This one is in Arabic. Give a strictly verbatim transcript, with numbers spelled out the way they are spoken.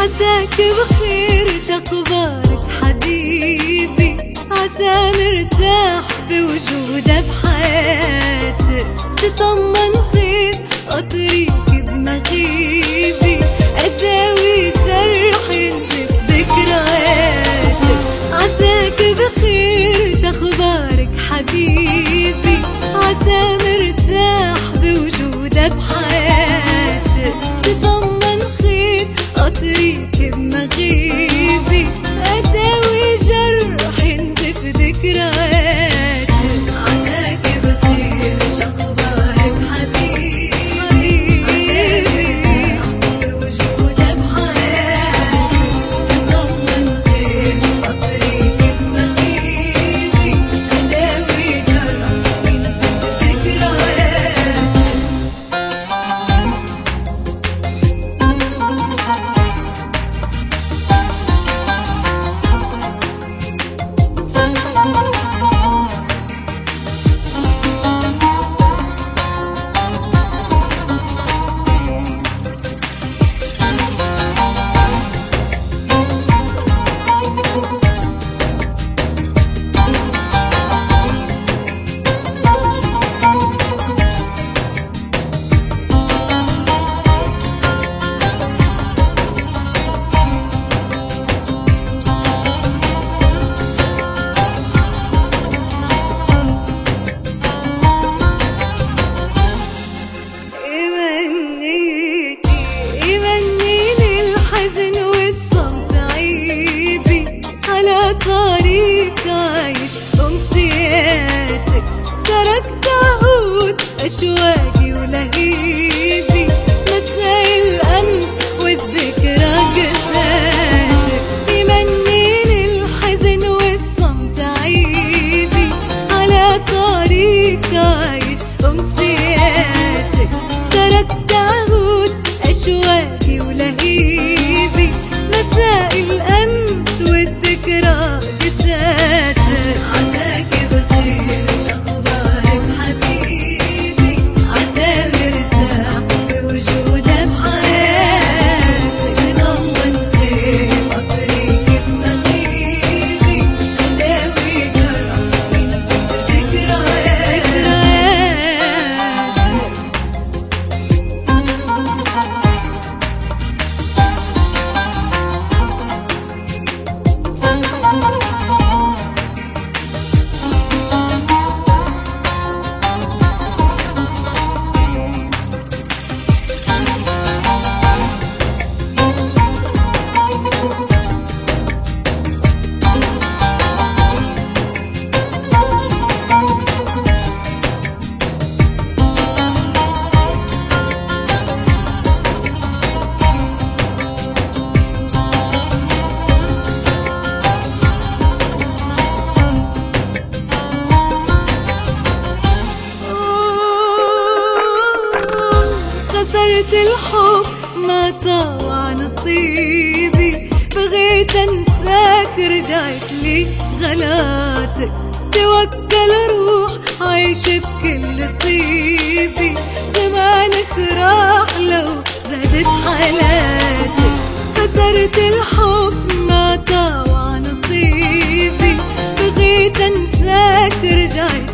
عساك بخير، شخبارك حبيبي؟ عسى مرتاح بوجوده بحياتك، تطمن خير أطريك بمغيبي، أداوي جرح ينزف ذكرياتك. عساك بخير، شخبارك حبيبي؟ عسى مرتاح بوجوده بحياتك، تطمن خير أطريك بمغيبي، أداوي جرح ينزف ذكرياتك. عساك بخير، شخبارك حبيبي؟ بوجوده بحياتك، تطمن خير أطريك بمغيبي، أداوي جرح ينزف ذكرياتك. طريق عايش أمسياتك، تركت عهود أشواقي ولهيبي، مساء الأمس والذكرى قساتك. يمنيني الحزن والصمت عيبي، على طريق عايش أمسياتك، تركت عهود أشواقي ولهيبي، مساء الأمس والذكرى قساتك. عساك بخير، شخبارك حبيبي؟ عسى مرتاح بوجوده بحياتك، تطمن خير أطريك بمغيبي، أداوي جرح ينزف ذكرياتك. خسرت الحب ما طاوع نصيبي، بغيت انساك رجعت لي غلاتك، توكل روح عايش بكل طيبي، زمانك راح لو زادت حالاتك. خسرت الحب ما طاوع نصيبي، بغيت انساك رجعت